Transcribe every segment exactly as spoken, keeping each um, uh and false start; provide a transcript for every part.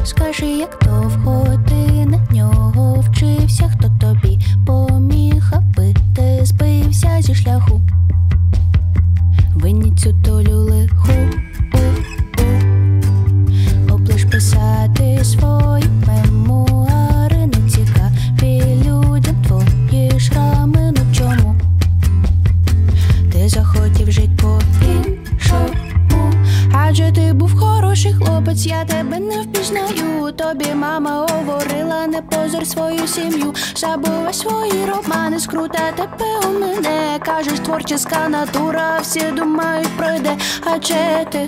Скажи, як довго ти на нього вчився, хто тобі поміг, аби ти збився зі шляху. Винні цю долю лиху, облиш писати свої мемуари. Не цікаві людям твої шрами, ну чому ти захотів жить по-іншому? Адже ти був хороший хлопець, я тебе не впізнаю. Тобі мама говорила, не позор свою сім'ю, забувай свої романи, скрута тебе у мене. Кажеш, творческа натура, всі думають пройде, адже ти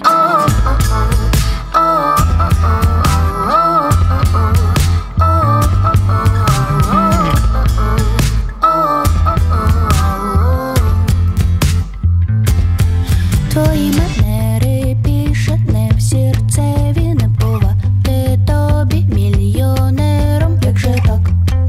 твої манери більше не в серцеві, не бувати тобі мільйонером, як же так?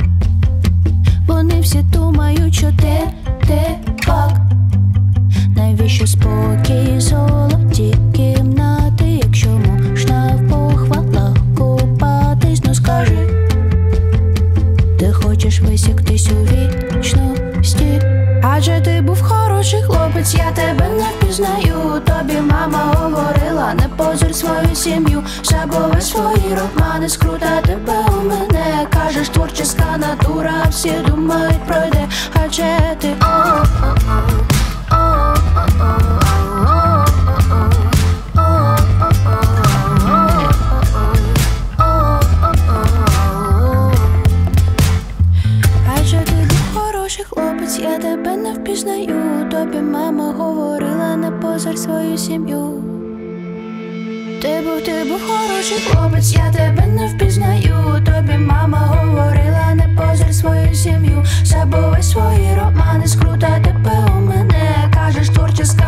Вони всі думають, що ти, ти пак. Навіщо спокій, золоті кімнати, якщо можна в похвалах купатись? Ну скажи, ти хочеш висіктись у вічності? Адже ти був хороший хлопець, я тебе не впізнаю. Тобі мама говорила, не позор свою сім'ю, забувай свої романи, скрута тебе у мене. Кажеш, творческа натура, всі думають пройде, адже ти адже ти був хороший хлопець, я тебе не впізнаю. Тобі мама говорила, не позор свою сім'ю. Ти був, ти був хороший хлопець, я тебе не впізнаю. Тобі мама говорила, не позор свою сім'ю, забувай свої романи, скрута тебе у мене. Кажеш, творческа